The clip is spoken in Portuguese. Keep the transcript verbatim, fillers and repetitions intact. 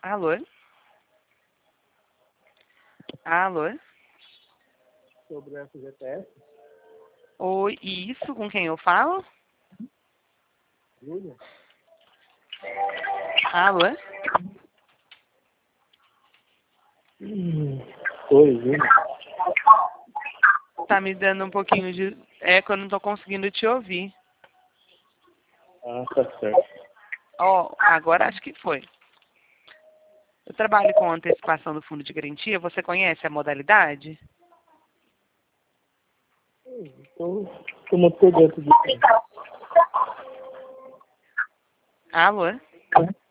Alô? Alô? Sobre F G T S? Oi, isso, com quem eu falo? Júlia? Alô? Hum, Oi, Júlia. Tá me dando um pouquinho de eco, eu não tô conseguindo te ouvir. Ah, tá certo. Ó, agora acho que foi. Eu trabalho com antecipação do fundo de garantia, você conhece a modalidade? Então, como por dentro disso. Alô?